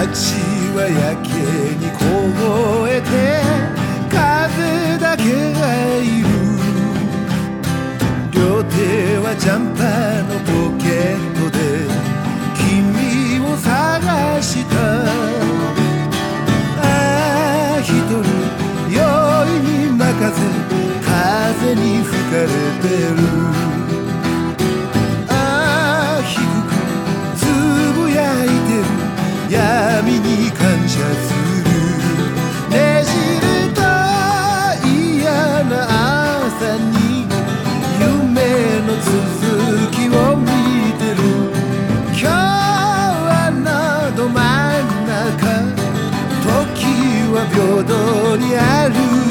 街はやけに凍えて風だけがいる。両手はジャンパーのポケットで君を探した。ああ一人酔いに任せ風に吹かれてる。ああ低くつぶやいてる闇に感謝する。ねじれた嫌な朝に夢の続きを見てる。今日はあのど真ん中時は平等にある。